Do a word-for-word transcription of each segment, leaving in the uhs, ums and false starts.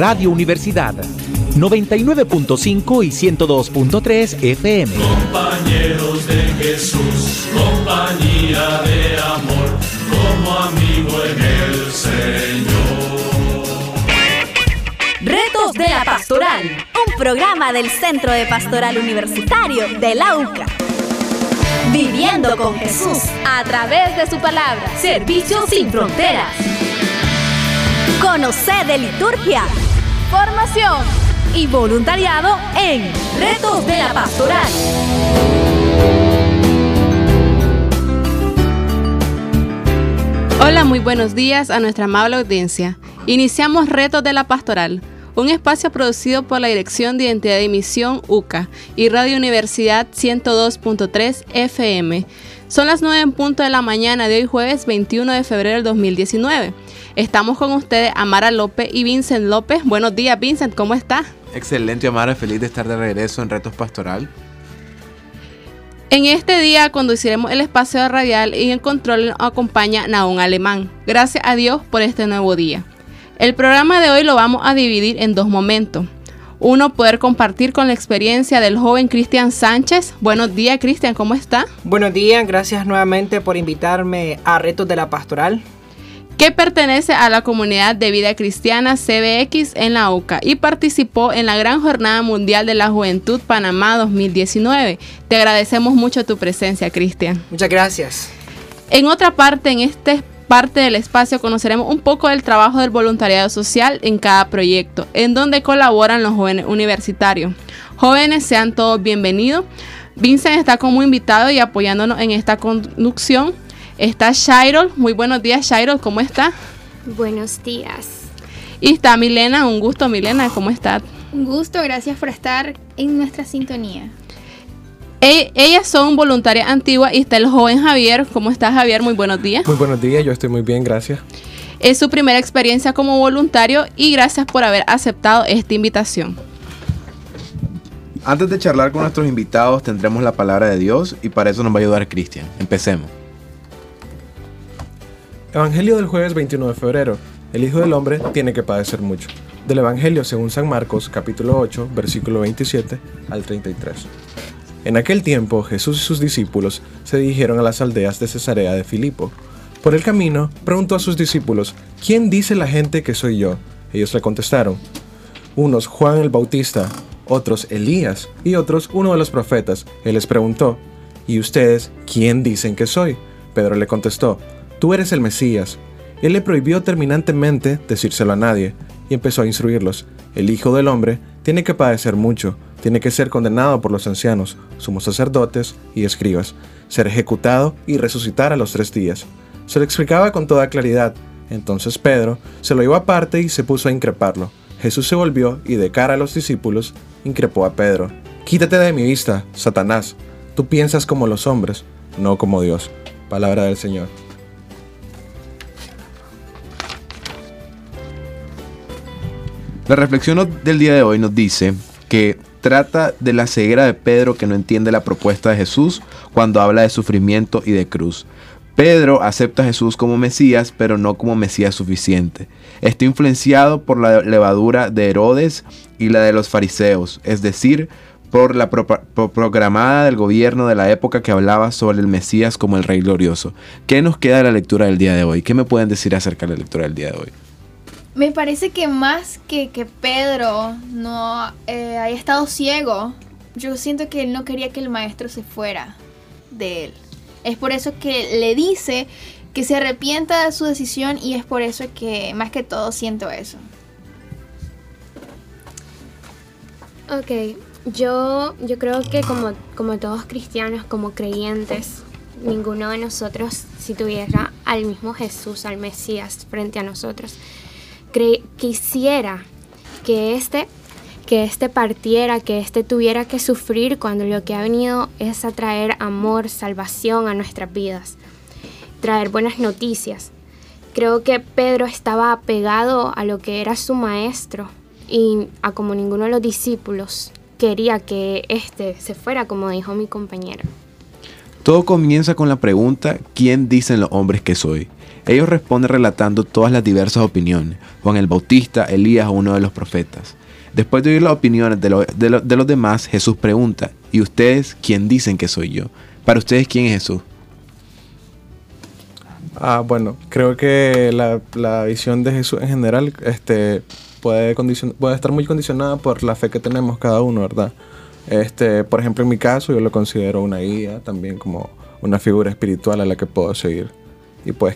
Radio Universidad, noventa y nueve punto cinco y ciento dos punto tres F M. Compañeros de Jesús, compañía de amor, como amigo en el Señor. Retos de la Pastoral, un programa del Centro de Pastoral Universitario de la U C A. Viviendo con Jesús a través de su palabra. Servicio sin fronteras. Conocer de liturgia, formación y voluntariado en Retos de la Pastoral. Hola, muy buenos días a nuestra amable audiencia. Iniciamos Retos de la Pastoral, un espacio producido por la Dirección de Identidad y Misión U C A y Radio Universidad ciento dos punto tres F M. Son las nueve en punto de la mañana de hoy jueves veintiuno de febrero del dos mil diecinueve. Estamos con ustedes Amara López y Vincent López. Buenos días, Vincent, ¿cómo está? Excelente, Amara, feliz de estar de regreso en Retos Pastoral. En este día conduciremos el espacio radial y en control nos acompaña Naón Alemán. Gracias a Dios por este nuevo día. El programa de hoy lo vamos a dividir en dos momentos. Uno, poder compartir con la experiencia del joven Cristian Sánchez. Buenos días, Cristian, ¿cómo está? Buenos días, gracias nuevamente por invitarme a Retos de la Pastoral, que pertenece a la comunidad de vida cristiana C B X en la U C A y participó en la Gran Jornada Mundial de la Juventud Panamá dos mil diecinueve. Te agradecemos mucho tu presencia, Cristian. Muchas gracias. En otra parte, en este parte del espacio, conoceremos un poco del trabajo del voluntariado social en cada proyecto, en donde colaboran los jóvenes universitarios. Jóvenes, sean todos bienvenidos. Vincent está como invitado y apoyándonos en esta conducción. Está Shairol. Muy buenos días, Shairol, ¿cómo está? Buenos días. Y está Milena, un gusto, Milena, ¿cómo está? Un gusto, gracias por estar en nuestra sintonía. E- ellas son voluntarias antiguas y está el joven Javier. ¿Cómo está, Javier? Muy buenos días. Muy buenos días, yo estoy muy bien, gracias. Es su primera experiencia como voluntario y gracias por haber aceptado esta invitación. Antes de charlar con nuestros invitados, tendremos la palabra de Dios y para eso nos va a ayudar Cristian. Empecemos. Evangelio del jueves veintiuno de febrero. El Hijo del Hombre tiene que padecer mucho. Del Evangelio según San Marcos, capítulo ocho, versículo veintisiete al treinta y tres. En aquel tiempo, Jesús y sus discípulos se dirigieron a las aldeas de Cesarea de Filipo. Por el camino, preguntó a sus discípulos, ¿quién dice la gente que soy yo? Ellos le contestaron, unos Juan el Bautista, otros Elías y otros uno de los profetas. Él les preguntó, ¿y ustedes quién dicen que soy? Pedro le contestó, tú eres el Mesías. Él le prohibió terminantemente decírselo a nadie y empezó a instruirlos. El Hijo del Hombre tiene que padecer mucho, tiene que ser condenado por los ancianos, sumos sacerdotes y escribas, ser ejecutado y resucitar a los tres días. Se lo explicaba con toda claridad. Entonces Pedro se lo llevó aparte y se puso a increparlo. Jesús se volvió y de cara a los discípulos increpó a Pedro. Quítate de mi vista, Satanás. Tú piensas como los hombres, no como Dios. Palabra del Señor. La reflexión del día de hoy nos dice que trata de la ceguera de Pedro que no entiende la propuesta de Jesús cuando habla de sufrimiento y de cruz. Pedro acepta a Jesús como Mesías, pero no como Mesías suficiente. Está influenciado por la levadura de Herodes y la de los fariseos, es decir, por la pro- pro- programada del gobierno de la época que hablaba sobre el Mesías como el Rey glorioso. ¿Qué nos queda de la lectura del día de hoy? ¿Qué me pueden decir acerca de la lectura del día de hoy? Me parece que más que que Pedro no eh, haya estado ciego, yo siento que él no quería que el maestro se fuera de él. Es por eso que le dice que se arrepienta de su decisión y es por eso que más que todo siento eso. Ok, yo, yo creo que como, como todos cristianos, como creyentes, ninguno de nosotros, si tuviera al mismo Jesús, al Mesías frente a nosotros, cre- quisiera que este, que este partiera, que este tuviera que sufrir cuando lo que ha venido es a traer amor, salvación a nuestras vidas, traer buenas noticias. Creo que Pedro estaba apegado a lo que era su maestro y a como ninguno de los discípulos quería que este se fuera, como dijo mi compañera. Todo comienza con la pregunta, ¿quién dicen los hombres que soy? Ellos responden relatando todas las diversas opiniones: Juan el Bautista, Elías o uno de los profetas. Después de oír las opiniones de, lo, de, lo, de los demás, Jesús pregunta: ¿y ustedes quién dicen que soy yo? Para ustedes, ¿quién es Jesús? Ah, bueno, creo que la, la visión de Jesús en general este, puede, condicion- puede estar muy condicionada por la fe que tenemos cada uno, ¿verdad? Este, por ejemplo, en mi caso, yo lo considero una guía, también como una figura espiritual a la que puedo seguir. Y pues...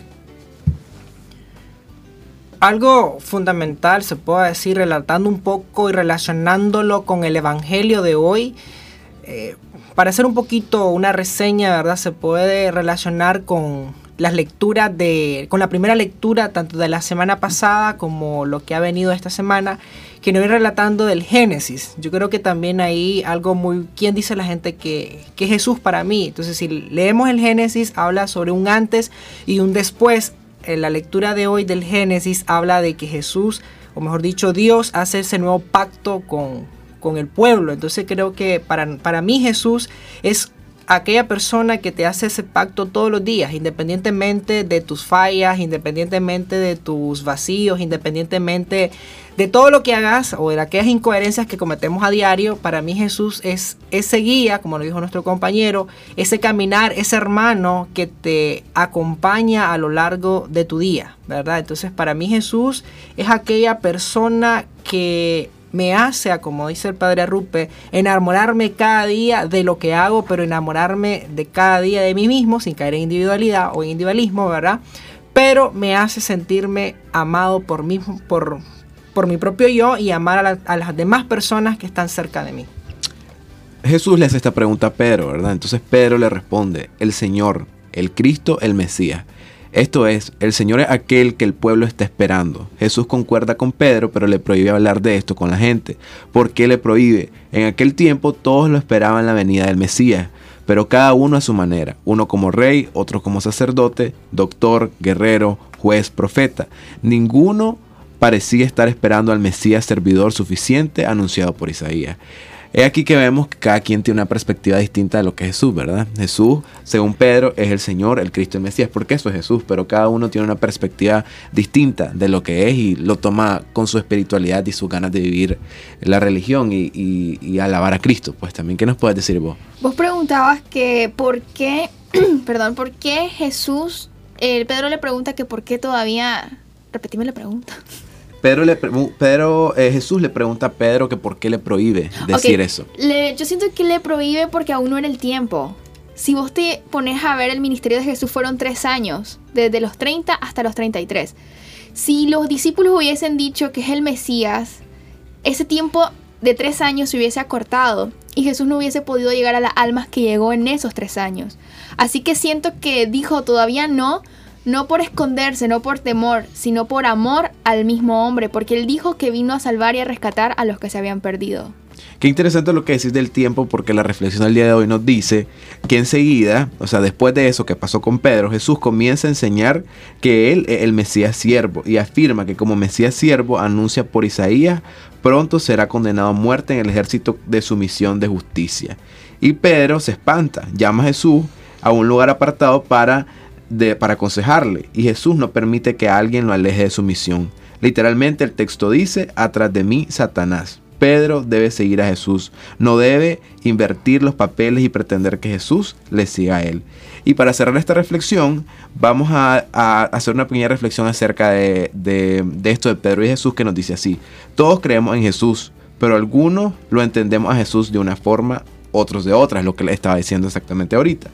Algo fundamental, se puede decir, relatando un poco y relacionándolo con el Evangelio de hoy, eh, para hacer un poquito una reseña, ¿verdad? Se puede relacionar con las lecturas de, con la primera lectura tanto de la semana pasada como lo que ha venido esta semana, que nos viene relatando del Génesis. Yo creo que también hay algo muy, ¿quién dice la gente que, que es Jesús para mí? Entonces, si leemos el Génesis, habla sobre un antes y un después. En la lectura de hoy del Génesis habla de que Jesús, o mejor dicho, Dios hace ese nuevo pacto con, con el pueblo. Entonces creo que para, para mí Jesús es aquella persona que te hace ese pacto todos los días, independientemente de tus fallas, independientemente de tus vacíos, independientemente de todo lo que hagas o de aquellas incoherencias que cometemos a diario. Para mí Jesús es ese guía, como lo dijo nuestro compañero, ese caminar, ese hermano que te acompaña a lo largo de tu día, ¿verdad? Entonces para mí Jesús es aquella persona que me hace, como dice el padre Arrupe, enamorarme cada día de lo que hago, pero enamorarme de cada día de mí mismo, sin caer en individualidad o individualismo, ¿verdad? Pero me hace sentirme amado por mí, por, por mi propio yo, y amar a, la, a las demás personas que están cerca de mí. Jesús le hace esta pregunta a Pedro, ¿verdad? Entonces Pedro le responde: el Señor, el Cristo, el Mesías. Esto es, el Señor es aquel que el pueblo está esperando. Jesús concuerda con Pedro, pero le prohíbe hablar de esto con la gente. ¿Por qué le prohíbe? En aquel tiempo todos lo esperaban la venida del Mesías, pero cada uno a su manera. Uno como rey, otro como sacerdote, doctor, guerrero, juez, profeta. Ninguno parecía estar esperando al Mesías servidor suficiente anunciado por Isaías. Es aquí que vemos que cada quien tiene una perspectiva distinta de lo que es Jesús, ¿verdad? Jesús, según Pedro, es el Señor, el Cristo, el Mesías, porque eso es Jesús, pero cada uno tiene una perspectiva distinta de lo que es y lo toma con su espiritualidad y sus ganas de vivir la religión y, y, y alabar a Cristo. Pues también, ¿qué nos puedes decir vos? Vos preguntabas que por qué, perdón, por qué Jesús, eh, Pedro le pregunta que por qué todavía, repetime la pregunta. Pedro, le, Pedro eh, Jesús le pregunta a Pedro que por qué le prohíbe decir okay. eso. Le, yo siento que le prohíbe porque aún no era el tiempo. Si vos te pones a ver, el ministerio de Jesús fueron tres años, desde los treinta hasta los treinta y tres. Si los discípulos hubiesen dicho que es el Mesías, ese tiempo de tres años se hubiese acortado y Jesús no hubiese podido llegar a las almas que llegó en esos tres años. Así que siento que dijo todavía no, no por esconderse, no por temor, sino por amor al mismo hombre, porque él dijo que vino a salvar y a rescatar a los que se habían perdido. Qué interesante lo que decís del tiempo, porque la reflexión del día de hoy nos dice que enseguida, o sea, después de eso que pasó con Pedro, Jesús comienza a enseñar que él es el Mesías siervo y afirma que como Mesías siervo anuncia por Isaías, pronto será condenado a muerte en el ejército de su misión de justicia. Y Pedro se espanta, llama a Jesús a un lugar apartado para De, para aconsejarle, y Jesús no permite que alguien lo aleje de su misión. Literalmente el texto dice: atrás de mí, Satanás. Pedro debe seguir a Jesús, no debe invertir los papeles y pretender que Jesús le siga a él. Y para cerrar esta reflexión, vamos a, a hacer una pequeña reflexión acerca de, de, de esto de Pedro y Jesús, que nos dice así: todos creemos en Jesús, pero algunos lo entendemos a Jesús de una forma, otros de otra, es lo que le estaba diciendo exactamente ahorita.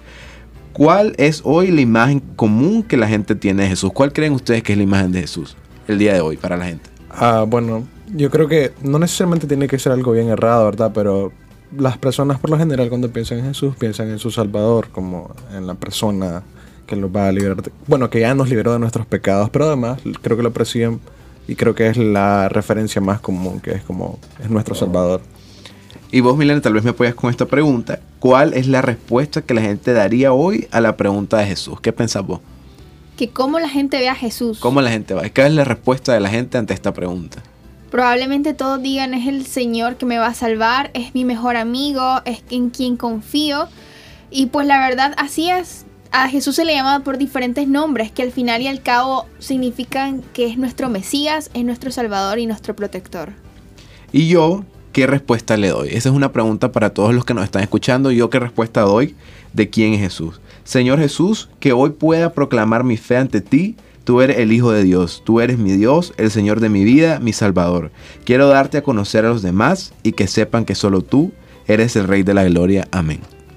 ¿Cuál es hoy la imagen común que la gente tiene de Jesús? ¿Cuál creen ustedes que es la imagen de Jesús el día de hoy para la gente? Ah, bueno, yo creo que no necesariamente tiene que ser algo bien errado, ¿verdad? Pero las personas por lo general cuando piensan en Jesús piensan en su Salvador, como en la persona que los va a liberar, de, bueno, que ya nos liberó de nuestros pecados, pero además creo que lo persiguen y creo que es la referencia más común, que es como es nuestro Salvador. Y vos, Milena, tal vez me apoyas con esta pregunta. ¿Cuál es la respuesta que la gente daría hoy a la pregunta de Jesús? ¿Qué pensás vos? Que cómo la gente ve a Jesús. ¿Cómo la gente va? ¿Cuál es la respuesta de la gente ante esta pregunta? Probablemente todos digan: es el Señor que me va a salvar, es mi mejor amigo, es en quien confío. Y pues la verdad, así es. a Jesús se le llama por diferentes nombres que al final y al cabo significan que es nuestro Mesías, es nuestro Salvador y nuestro protector. ¿Y yo qué respuesta le doy? Esa es una pregunta para todos los que nos están escuchando. ¿Yo qué respuesta doy de quién es Jesús? Señor Jesús, que hoy pueda proclamar mi fe ante ti. Tú eres el Hijo de Dios, tú eres mi Dios, el Señor de mi vida, mi Salvador. Quiero darte a conocer a los demás y que sepan que solo tú eres el Rey de la Gloria. Amén.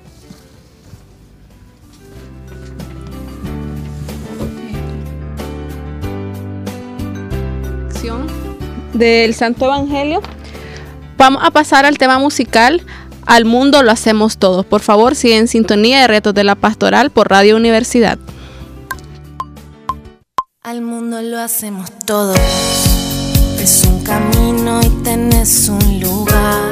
Del Santo Evangelio. Vamos a pasar al tema musical. Al mundo lo hacemos todos. Por favor, sigue en sintonía de Retos de la Pastoral por Radio Universidad. Al mundo lo hacemos todos. Es un camino y tenés un lugar.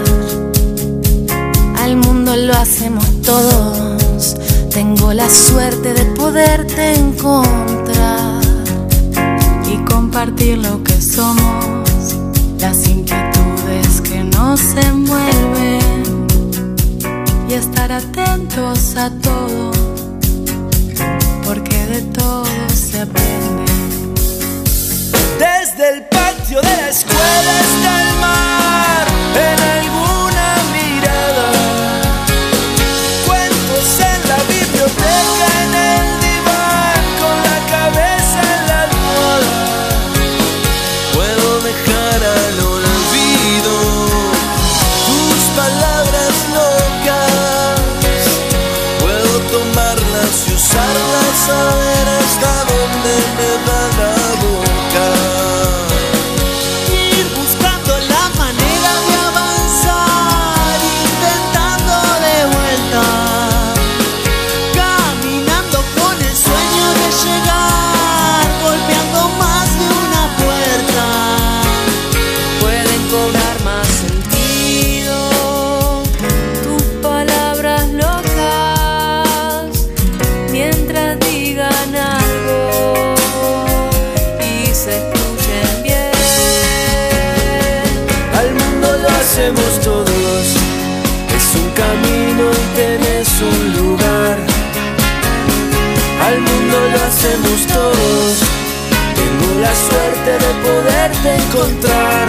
Al mundo lo hacemos todos. Tengo la suerte de poderte encontrar y compartir lo que somos, las inquietudes que nos envuelven y estar atentos a todo, porque de todo se aprende. Desde el patio de la escuela hasta el mar, en alguna mirada, cuentos en la biblioteca, en el diván, con la cabeza en la almohada. Puedo dejar al olvido tus palabras locas, puedo tomarlas y usarlas a ver hasta dónde me da la boca. Ir buscando la manera de avanzar, intentando de vuelta, caminando con el sueño de llegar, golpeando más de una puerta. Pueden cobrar más sentido tus palabras locas mientras digan algo y se escuchen bien. Al mundo lo hacemos todos, es un camino y tenés un lugar. Al mundo lo hacemos todos, tengo la suerte de poderte encontrar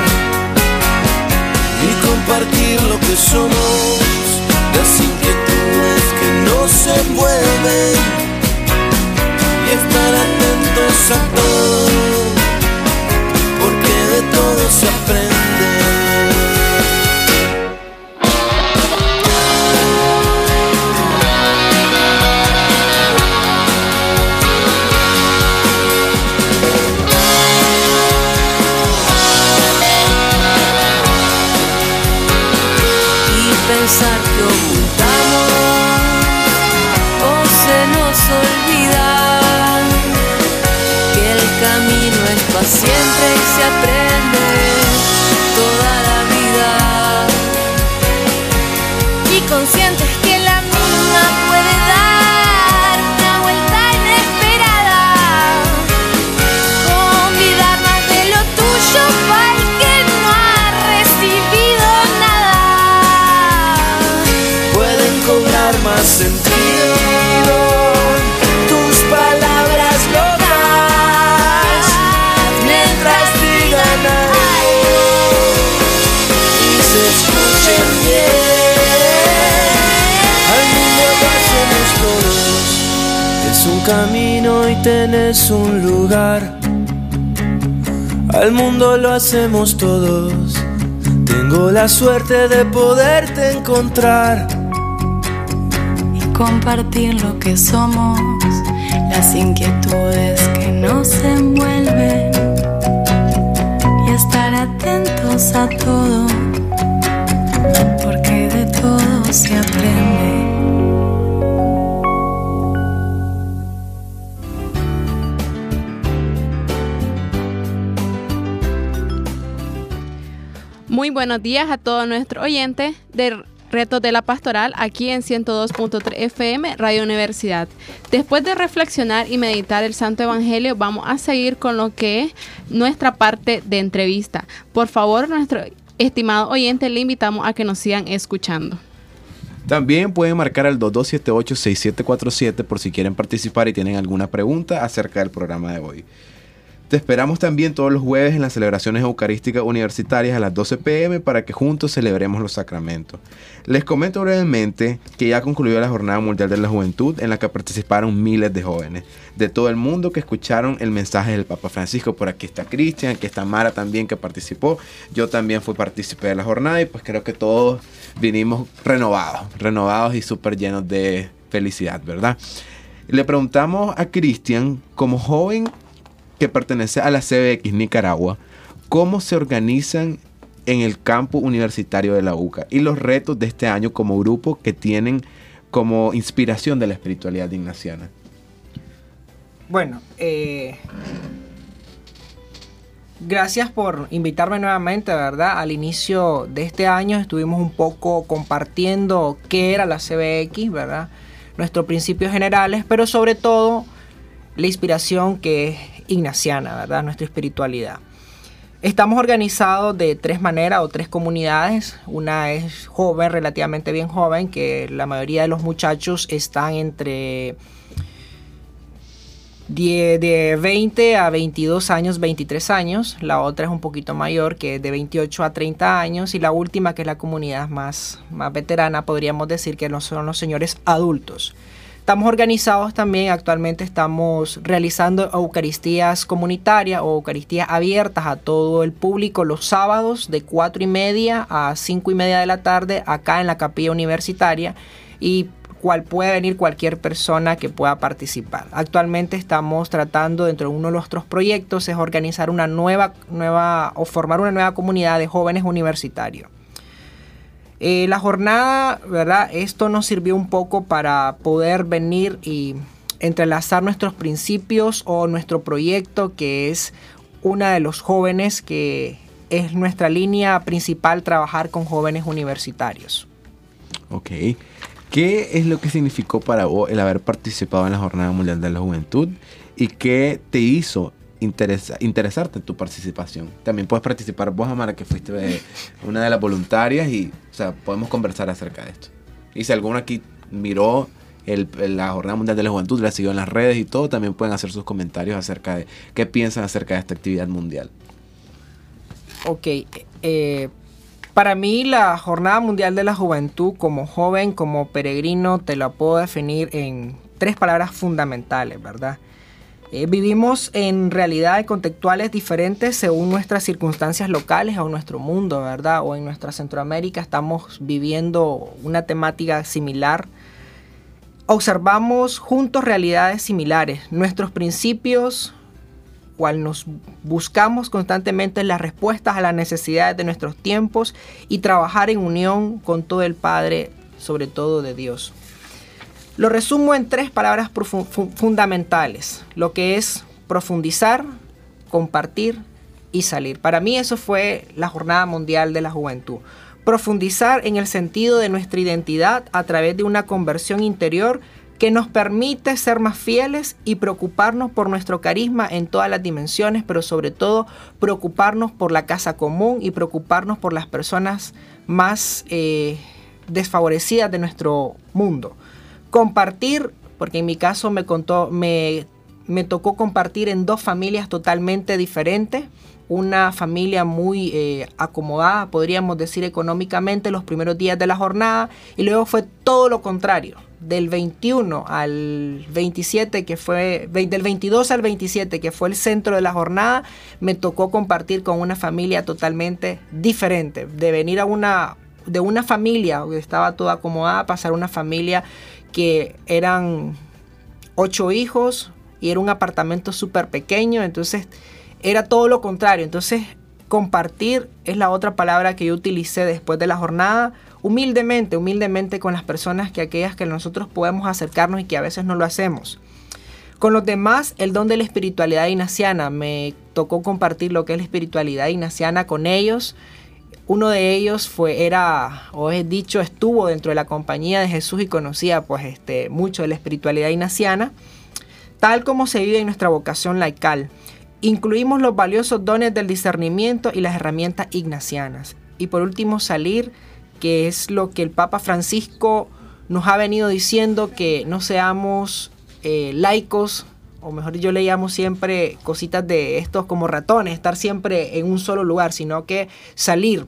y compartir lo que somos, las inquietudes que nos envuelven y estar atentos a todo, porque de todo se aprende. Y pensar que ocultamos o se nos olvida que el camino es para siempre y se aprende toda la vida. Y conscientes que la misma puede dar una vuelta inesperada, convidar más de lo tuyo para el que no ha recibido nada. Pueden cobrar más sentido tus palabras locas mientras digan algo y se escuchen bien. Al mundo lo hacemos todos, es un camino y tenés un lugar. Al mundo lo hacemos todos, tengo la suerte de poderte encontrar Y compartir lo que somos, las inquietudes que nos envuelven y estar atentos a todo, porque de todo se aprende. Muy buenos días a todos nuestros oyentes de Retos de la Pastoral aquí en ciento dos punto tres F M Radio Universidad. Después de reflexionar y meditar el Santo Evangelio, vamos a seguir con lo que es nuestra parte de entrevista. Por favor, nuestro estimado oyente, le invitamos a que nos sigan escuchando. También pueden marcar al dos dos siete ocho, seis siete cuatro siete por si quieren participar y tienen alguna pregunta acerca del programa de hoy. Te esperamos también todos los jueves en las celebraciones eucarísticas universitarias a las doce pe eme para que juntos celebremos los sacramentos. Les comento brevemente que ya concluyó la Jornada Mundial de la Juventud, en la que participaron miles de jóvenes de todo el mundo que escucharon el mensaje del Papa Francisco. Por aquí está Cristian, aquí está Mara también, que participó. Yo también fui partícipe de la jornada y pues creo que todos vinimos renovados, renovados y súper llenos de felicidad, ¿verdad? Le preguntamos a Cristian, como joven que pertenece a la C B X Nicaragua, cómo se organizan en el campus universitario de la U C A y los retos de este año como grupo que tienen como inspiración de la espiritualidad ignaciana. Bueno, eh, gracias por invitarme nuevamente, ¿verdad? Al inicio de este año estuvimos un poco compartiendo qué era la C B X, ¿verdad? Nuestros principios generales, pero sobre todo la inspiración que es ignaciana, ¿verdad? Nuestra espiritualidad. Estamos organizados de tres maneras o tres comunidades. Una es joven, relativamente bien joven, que la mayoría de los muchachos están entre de veinte a veintidós años, veintitrés años. La otra es un poquito mayor, que es de veintiocho a treinta años. Y la última, que es la comunidad más, más veterana, podríamos decir que no son los señores adultos. Estamos organizados también, actualmente estamos realizando eucaristías comunitarias o eucaristías abiertas a todo el público los sábados de cuatro y media a cinco y media de la tarde acá en la capilla universitaria, y cual puede venir cualquier persona que pueda participar. Actualmente estamos tratando, dentro de uno de nuestros proyectos, es organizar una nueva, nueva o formar una nueva comunidad de jóvenes universitarios. Eh, la jornada, ¿verdad? Esto nos sirvió un poco para poder venir y entrelazar nuestros principios o nuestro proyecto, que es una de los jóvenes, que es nuestra línea principal, trabajar con jóvenes universitarios. Ok. ¿Qué es lo que significó para vos el haber participado en la Jornada Mundial de la Juventud y qué te hizo Interesa, interesarte en tu participación? También puedes participar vos, Amara, que fuiste de una de las voluntarias, y o sea, podemos conversar acerca de esto. Y si alguno aquí miró el, la Jornada Mundial de la Juventud, la siguió en las redes y todo, también pueden hacer sus comentarios acerca de qué piensan acerca de esta actividad mundial. Ok, eh, para mí la Jornada Mundial de la Juventud, como joven, como peregrino, te la puedo definir en tres palabras fundamentales, ¿verdad? Eh, vivimos en realidades contextuales diferentes según nuestras circunstancias locales o nuestro mundo, ¿verdad? O en nuestra Centroamérica estamos viviendo una temática similar. Observamos juntos realidades similares. Nuestros principios, cual nos buscamos constantemente las respuestas a las necesidades de nuestros tiempos y trabajar en unión con todo el Padre, sobre todo de Dios. Lo resumo en tres palabras fundamentales, lo que es profundizar, compartir y salir. Para mí eso fue la Jornada Mundial de la Juventud. Profundizar en el sentido de nuestra identidad a través de una conversión interior que nos permite ser más fieles y preocuparnos por nuestro carisma en todas las dimensiones, pero sobre todo preocuparnos por la casa común y preocuparnos por las personas más eh, desfavorecidas de nuestro mundo. Compartir, porque en mi caso me, contó, me, me tocó compartir en dos familias totalmente diferentes. Una familia muy eh, acomodada, podríamos decir económicamente, los primeros días de la jornada, y luego fue todo lo contrario. Del veintiuno al veintisiete, que fue, del veintidós al veintisiete, que fue el centro de la jornada, me tocó compartir con una familia totalmente diferente. De venir a una, de una familia que estaba toda acomodada, a pasar a una familia que eran ocho hijos y era un apartamento súper pequeño, entonces era todo lo contrario. Entonces compartir es la otra palabra que yo utilicé después de la jornada, humildemente, humildemente con las personas, que aquellas que nosotros podemos acercarnos y que a veces no lo hacemos. Con los demás, el don de la espiritualidad ignaciana, me tocó compartir lo que es la espiritualidad ignaciana con ellos. Uno de ellos fue, era, o es dicho, estuvo dentro de la compañía de Jesús y conocía pues este, mucho de la espiritualidad ignaciana, tal como se vive en nuestra vocación laical. Incluimos los valiosos dones del discernimiento y las herramientas ignacianas. Y por último, salir que es lo que el Papa Francisco nos ha venido diciendo, que no seamos eh, laicos, o mejor yo le llamo siempre cositas de estos como ratones, estar siempre en un solo lugar, sino que salir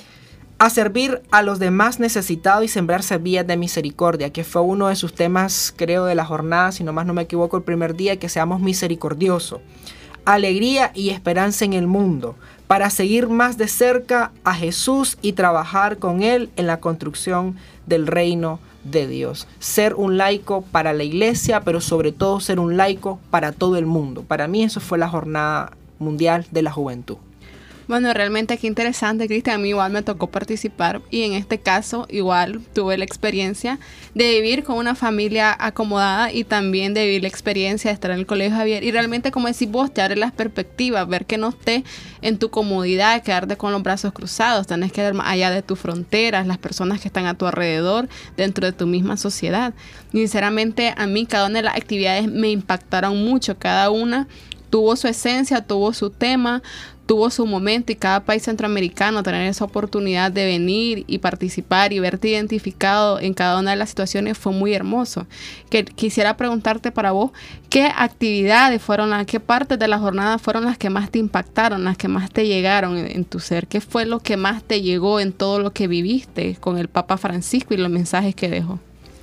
a servir a los demás necesitados y sembrar semillas de misericordia, que fue uno de sus temas, creo, de la jornada, si no más no me equivoco, el primer día, que seamos misericordiosos. Alegría y esperanza en el mundo, para seguir más de cerca a Jesús y trabajar con Él en la construcción del reino de Dios. Ser un laico para la iglesia, pero sobre todo ser un laico para todo el mundo. Para mí eso fue la Jornada Mundial de la Juventud. Bueno, realmente qué interesante, Cristian. A mí igual me tocó participar y en este caso igual tuve la experiencia de vivir con una familia acomodada y también de vivir la experiencia de estar en el Colegio Javier. Y realmente, como decís vos, te abre las perspectivas, ver que no estés en tu comodidad, quedarte con los brazos cruzados, tenés que ver más allá de tus fronteras, las personas que están a tu alrededor, dentro de tu misma sociedad. Y sinceramente, a mí cada una de las actividades me impactaron mucho, cada una tuvo su esencia, tuvo su tema, tuvo su momento, y cada país centroamericano tener esa oportunidad de venir y participar y verte identificado en cada una de las situaciones fue muy hermoso. Que quisiera preguntarte para vos, ¿qué actividades fueron las, qué partes de la jornada fueron las que más te impactaron, las que más te llegaron en, en tu ser? ¿Qué fue lo que más te llegó en todo lo que viviste con el Papa Francisco y los mensajes que dejó?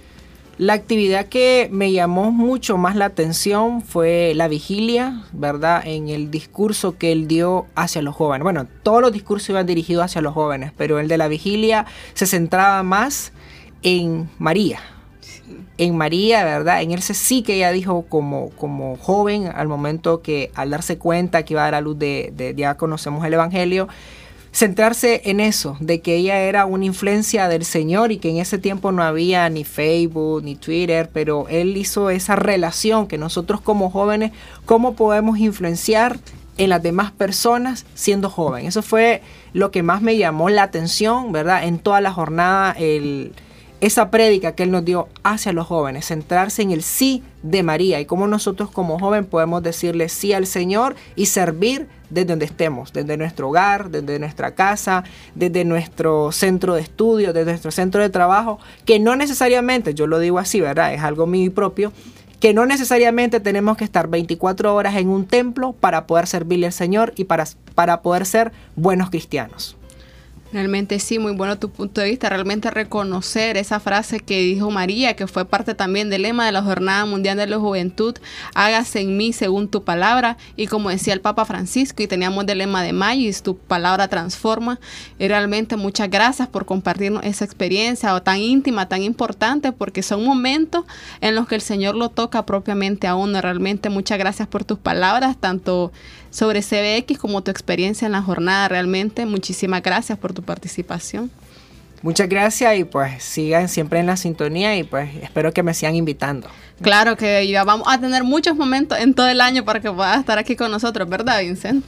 La actividad que me llamó mucho más la atención fue la vigilia, ¿verdad? En el discurso que él dio hacia los jóvenes. Bueno, todos los discursos iban dirigidos hacia los jóvenes, pero el de la vigilia se centraba más en María. Sí. En María, ¿verdad? En ese sí que ella dijo como, como joven, al momento que al darse cuenta que iba a dar a luz de, de ya conocemos el Evangelio, centrarse en eso, de que ella era una influencia del Señor y que en ese tiempo no había ni Facebook ni Twitter, pero él hizo esa relación que nosotros como jóvenes, ¿cómo podemos influenciar en las demás personas siendo joven? Eso fue lo que más me llamó la atención, ¿verdad? En toda la jornada, el, esa prédica que él nos dio hacia los jóvenes, centrarse en el sí de María y cómo nosotros como joven podemos decirle sí al Señor y servir desde donde estemos, desde nuestro hogar, desde nuestra casa, desde nuestro centro de estudio, desde nuestro centro de trabajo, que no necesariamente, yo lo digo así, ¿verdad? Es algo mío y propio, que no necesariamente tenemos que estar veinticuatro horas en un templo para poder servirle al Señor y para, para poder ser buenos cristianos. Realmente sí, muy bueno tu punto de vista, realmente reconocer esa frase que dijo María, que fue parte también del lema de la Jornada Mundial de la Juventud, hágase en mí según tu palabra, y como decía el Papa Francisco, y teníamos del lema de Magis, tu palabra transforma, y realmente muchas gracias por compartirnos esa experiencia tan íntima, tan importante, porque son momentos en los que el Señor lo toca propiamente a uno. Realmente muchas gracias por tus palabras, tanto sobre C B X como tu experiencia en la jornada. Realmente muchísimas gracias por tu participación. Muchas gracias y pues sigan siempre en la sintonía y pues espero que me sigan invitando. Claro que ya vamos a tener muchos momentos en todo el año para que puedas estar aquí con nosotros, ¿verdad, Vincent?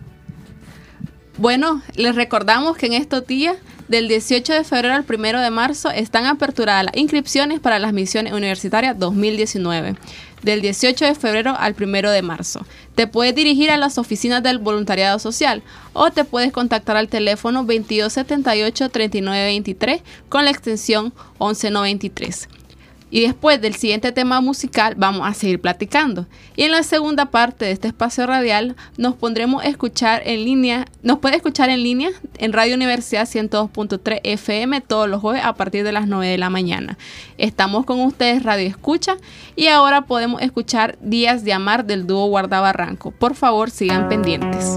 Bueno, les recordamos que en estos días, del dieciocho de febrero al primero de marzo, están aperturadas las inscripciones para las misiones universitarias dos mil diecinueve. Del dieciocho de febrero al primero de marzo. Te puedes dirigir a las oficinas del voluntariado social o te puedes contactar al teléfono veintidós setenta y ocho, treinta y nueve veintitrés con la extensión once noventa y tres. Y después del siguiente tema musical vamos a seguir platicando. Y en la segunda parte de este espacio radial nos pondremos a escuchar en línea, nos puede escuchar en línea en Radio Universidad ciento dos punto tres F M todos los jueves a partir de las nueve de la mañana. Estamos con ustedes Radio Escucha y ahora podemos escuchar Días de Amar del dúo Guardabarranco. Por favor, sigan pendientes.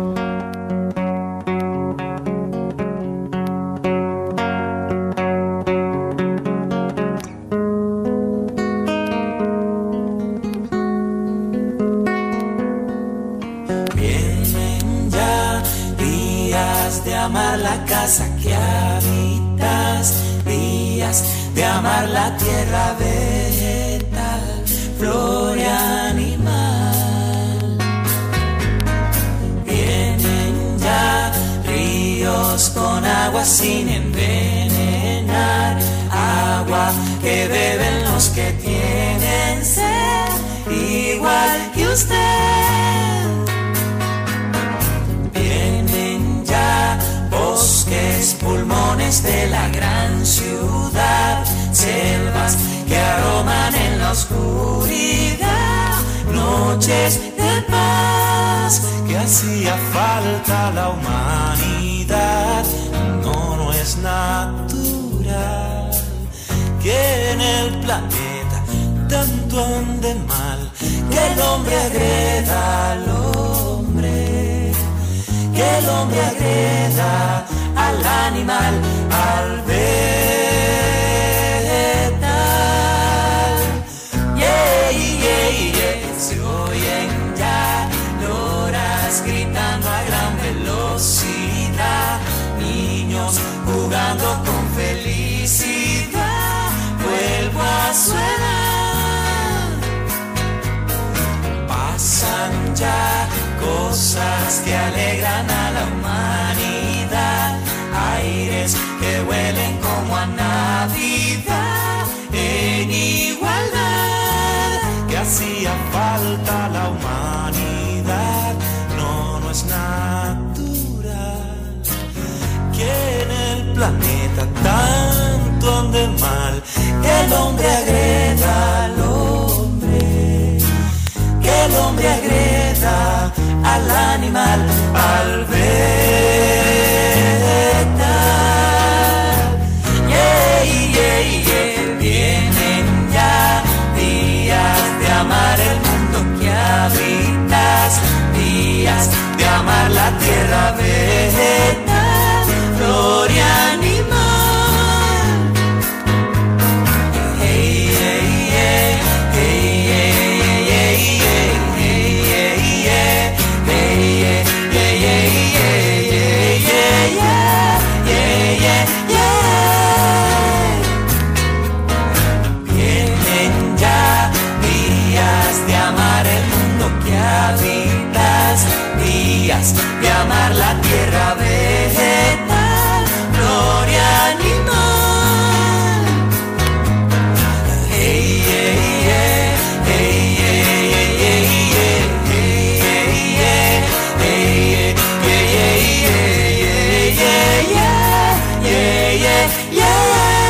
De amar la casa que habitas, días de amar la tierra vegetal, flor y animal. Vienen ya ríos con agua sin envenenar, agua que beben los que tienen sed, igual que usted. Bosques, pulmones de la gran gran ciudad, selvas que aroman en la oscuridad, noches de paz que hacía falta a la humanidad. No, no es natural que en el planeta tanto ande mal, que el hombre agreda al hombre, que el hombre agreda al animal, al vegetal. Yeah, yeah, yeah. Se oyen ya loras gritando a gran velocidad, niños jugando con felicidad. Vuelvo a suenar. Pasan ya cosas que alegran a la humanidad, aires que huelen como a Navidad, en igualdad que hacía falta a la humanidad. No, no es natural que en el planeta tanto ande mal, que el hombre agreda al hombre, que el hombre agreda al animal, al vegetal. Yeah, yeah, yeah. Vienen ya días de amar el mundo que habitas, días de amar la tierra vegetal, flor y animal. Hey, hey, hey, hey, hey, hey, vienen ya días de amar el mundo que habitas, días de amar la tierra vegetal, flor y animal. Hey, hey, hey, hey, hey, hey, hey, hey, hey, yeah, yeah, yeah, yeah.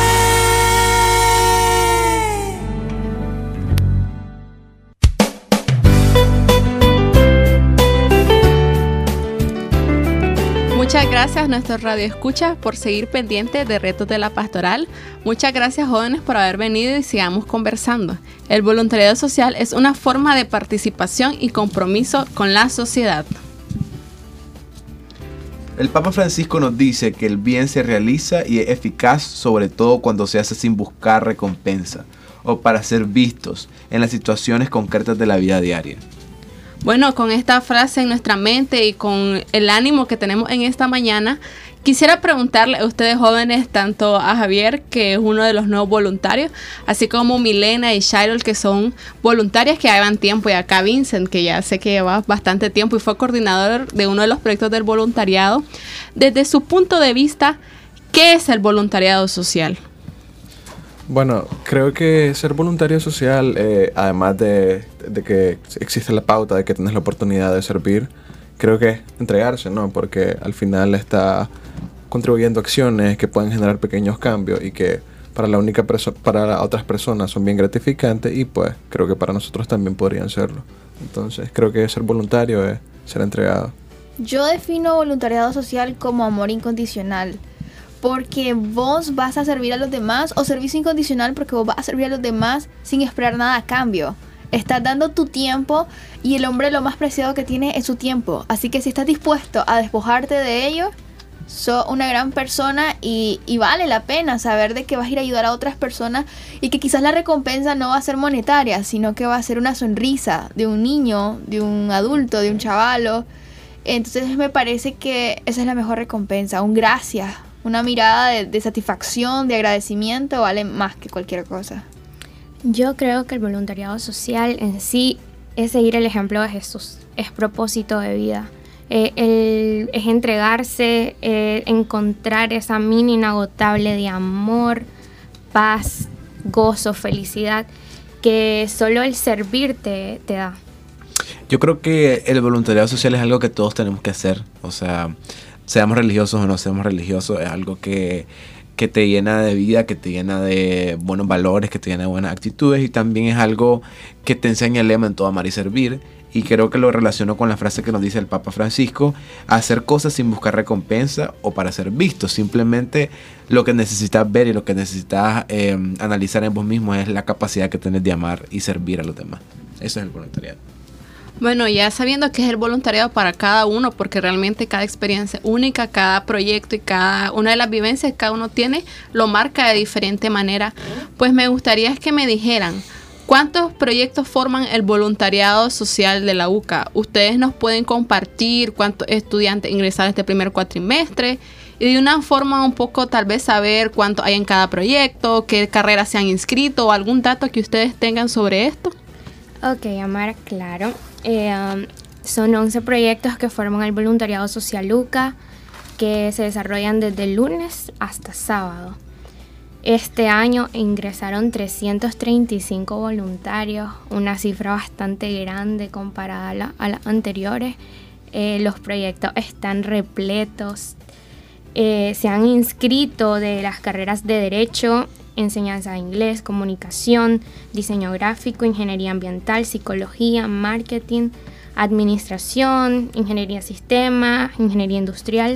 Muchas gracias a nuestros radioescuchas por seguir pendientes de Retos de la Pastoral. Muchas gracias, jóvenes, por haber venido y sigamos conversando. El voluntariado social es una forma de participación y compromiso con la sociedad. El Papa Francisco nos dice que el bien se realiza y es eficaz sobre todo cuando se hace sin buscar recompensa o para ser vistos en las situaciones concretas de la vida diaria. Bueno, con esta frase en nuestra mente y con el ánimo que tenemos en esta mañana, quisiera preguntarle a ustedes jóvenes, tanto a Javier, que es uno de los nuevos voluntarios, así como Milena y Shairol, que son voluntarias que llevan tiempo, y acá Vincent, que ya sé que lleva bastante tiempo y fue coordinador de uno de los proyectos del voluntariado. Desde su punto de vista, ¿qué es el voluntariado social? Bueno, creo que ser voluntario social, eh, además de, de que existe la pauta de que tienes la oportunidad de servir, creo que es entregarse, ¿no? Porque al final está contribuyendo a acciones que pueden generar pequeños cambios y que para la única perso- para otras personas son bien gratificantes, y pues creo que para nosotros también podrían serlo. Entonces creo que ser voluntario es ser entregado. Yo defino voluntariado social como amor incondicional, porque vos vas a servir a los demás, o servicio incondicional porque vos vas a servir a los demás sin esperar nada a cambio. Estás dando tu tiempo, y el hombre lo más preciado que tiene es su tiempo. Así que si estás dispuesto a despojarte de ello, sos una gran persona, y, y vale la pena saber de que vas a ir a ayudar a otras personas, y que quizás la recompensa no va a ser monetaria, sino que va a ser una sonrisa de un niño, de un adulto, de un chavalo. Entonces me parece que esa es la mejor recompensa, un gracias. Una mirada de, de satisfacción, de agradecimiento, vale más que cualquier cosa. Yo creo que el voluntariado social en sí es seguir el ejemplo de Jesús, es propósito de vida, eh, el, es entregarse, eh, encontrar esa mina inagotable de amor, paz, gozo, felicidad, que solo el servir te, te da. Yo creo que el voluntariado social es algo que todos tenemos que hacer, o sea, seamos religiosos o no seamos religiosos, es algo que que te llena de vida, que te llena de buenos valores, que te llena de buenas actitudes, y también es algo que te enseña el lema en todo amar y servir. Y creo que lo relaciono con la frase que nos dice el Papa Francisco: hacer cosas sin buscar recompensa o para ser visto. Simplemente lo que necesitas ver y lo que necesitas eh, analizar en vos mismo es la capacidad que tenés de amar y servir a los demás. Eso es el voluntariado. Bueno, ya sabiendo que es el voluntariado para cada uno, porque realmente cada experiencia es única, cada proyecto y cada una de las vivencias que cada uno tiene lo marca de diferente manera, pues me gustaría que me dijeran ¿cuántos proyectos forman el voluntariado social de la U C A? Ustedes nos pueden compartir cuántos estudiantes ingresaron este primer cuatrimestre y de una forma un poco tal vez saber cuánto hay en cada proyecto, qué carreras se han inscrito o algún dato que ustedes tengan sobre esto. Ok, Amara, claro. Eh, um, son once proyectos que forman el voluntariado social U C A, que se desarrollan desde el lunes hasta sábado. Este año ingresaron trescientos treinta y cinco voluntarios, una cifra bastante grande comparada a, la, a las anteriores. Eh, los proyectos están repletos. Eh, se han inscrito de las carreras de Derecho, Enseñanza de Inglés, Comunicación, Diseño Gráfico, Ingeniería Ambiental, Psicología, Marketing, Administración, Ingeniería Sistema, Ingeniería Industrial.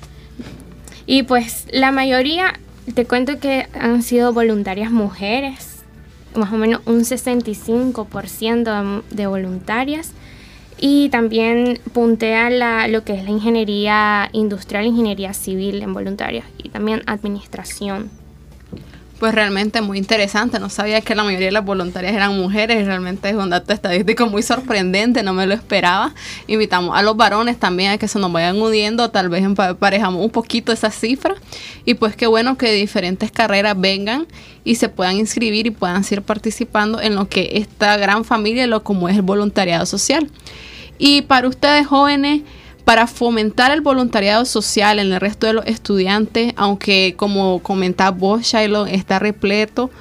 Y pues la mayoría, te cuento que han sido voluntarias mujeres, más o menos un sesenta y cinco por ciento de voluntarias. Y también puntea la, lo que es la ingeniería industrial, ingeniería civil en voluntarios y también administración. Pues realmente muy interesante, no sabía que la mayoría de las voluntarias eran mujeres, realmente es un dato estadístico muy sorprendente, no me lo esperaba. Invitamos a los varones también a que se nos vayan uniendo, tal vez emparejamos un poquito esa cifra, y pues qué bueno que diferentes carreras vengan y se puedan inscribir y puedan seguir participando en lo que esta gran familia, lo como es el voluntariado social. Y para ustedes jóvenes, para fomentar el voluntariado social en el resto de los estudiantes, aunque como comentaba vos, Shiloh, está repleto,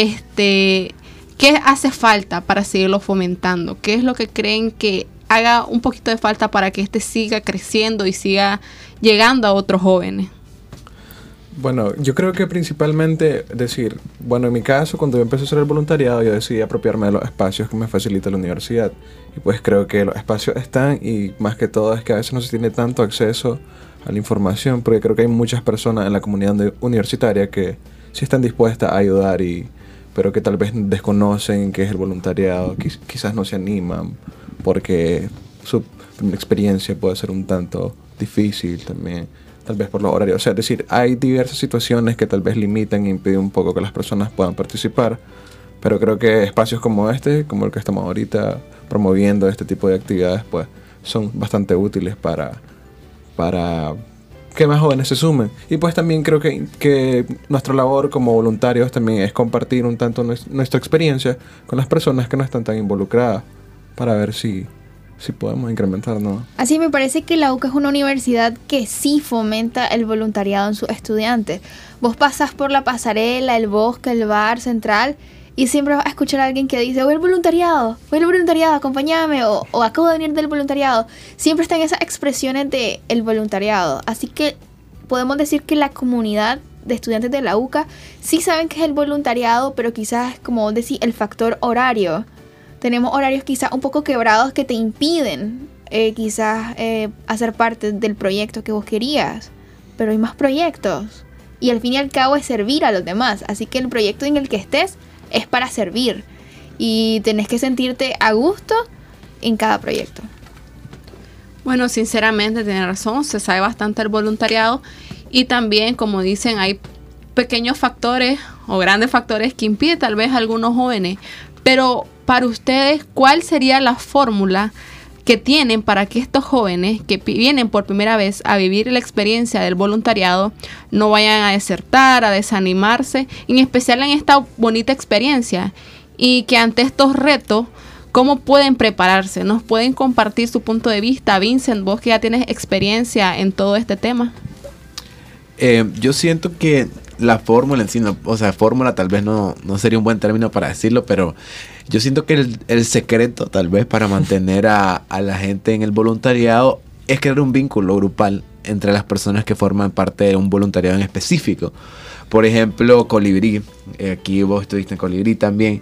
este, ¿qué hace falta para seguirlo fomentando? ¿Qué es lo que creen que haga un poquito de falta para que este siga creciendo y siga llegando a otros jóvenes? Bueno, yo creo que principalmente decir, bueno, en mi caso, cuando yo empecé a hacer el voluntariado, yo decidí apropiarme de los espacios que me facilita la universidad. Y pues creo que los espacios están, y más que todo es que a veces no se tiene tanto acceso a la información, porque creo que hay muchas personas en la comunidad universitaria que sí están dispuestas a ayudar, y pero que tal vez desconocen qué es el voluntariado, quiz- quizás no se animan, porque su primera experiencia puede ser un tanto difícil también. Tal vez por los horarios. O sea, es decir, hay diversas situaciones que tal vez limitan e impiden un poco que las personas puedan participar. Pero creo que espacios como este, como el que estamos ahorita promoviendo este tipo de actividades, pues son bastante útiles para, para que más jóvenes se sumen. Y pues también creo que, que nuestra labor como voluntarios también es compartir un tanto nues- nuestra experiencia con las personas que no están tan involucradas, para ver si... si podemos incrementar, ¿no? Así me parece que la U C A es una universidad que sí fomenta el voluntariado en sus estudiantes. Vos pasás por la pasarela, el bosque, el bar central y siempre vas a escuchar a alguien que dice: voy al voluntariado, voy al voluntariado, acompáñame, o, o acabo de venir del voluntariado. Siempre están esas expresiones de el voluntariado. Así que podemos decir que la comunidad de estudiantes de la U C A sí saben que es el voluntariado, pero quizás, como vos decís, el factor horario. Tenemos horarios quizás un poco quebrados que te impiden eh, quizás eh, hacer parte del proyecto que vos querías. Pero hay más proyectos. Y al fin y al cabo es servir a los demás. Así que el proyecto en el que estés es para servir. Y tenés que sentirte a gusto en cada proyecto. Bueno, sinceramente tiene razón, se sabe bastante el voluntariado. Y también, como dicen, hay pequeños factores o grandes factores que impiden tal vez a algunos jóvenes. Pero para ustedes, ¿cuál sería la fórmula que tienen para que estos jóvenes que vienen por primera vez a vivir la experiencia del voluntariado no vayan a desertar, a desanimarse, en especial en esta bonita experiencia? Y que ante estos retos, ¿cómo pueden prepararse? ¿Nos pueden compartir su punto de vista? Vincent, vos que ya tienes experiencia en todo este tema. Eh, yo siento que la fórmula en sí, no, o sea, fórmula tal vez no, no sería un buen término para decirlo, pero yo siento que el, el secreto tal vez para mantener a, a la gente en el voluntariado es crear un vínculo grupal entre las personas que forman parte de un voluntariado en específico. Por ejemplo, Colibrí, eh, aquí vos estuviste en Colibrí también,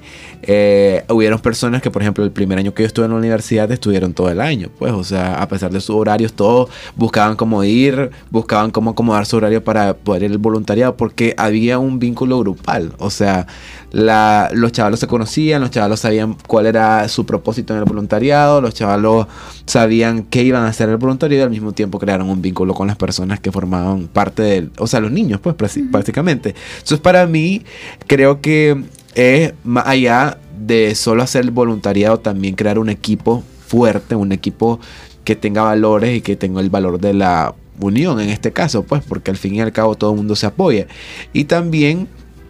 eh, hubieron personas que, por ejemplo, el primer año que yo estuve en la universidad estuvieron todo el año, pues, o sea, a pesar de sus horarios, todos buscaban cómo ir, buscaban cómo acomodar su horario para poder ir al voluntariado, porque había un vínculo grupal, o sea, la, los chavalos se conocían, los chavalos sabían cuál era su propósito en el voluntariado, los chavalos sabían qué iban a hacer el voluntariado y al mismo tiempo crearon un vínculo con las personas que formaban parte del, o sea, los niños, pues, prácticamente. Entonces, para mí, creo que es más allá de solo hacer el voluntariado, también crear un equipo fuerte, un equipo que tenga valores y que tenga el valor de la unión en este caso, pues, porque al fin y al cabo todo el mundo se apoya. Y también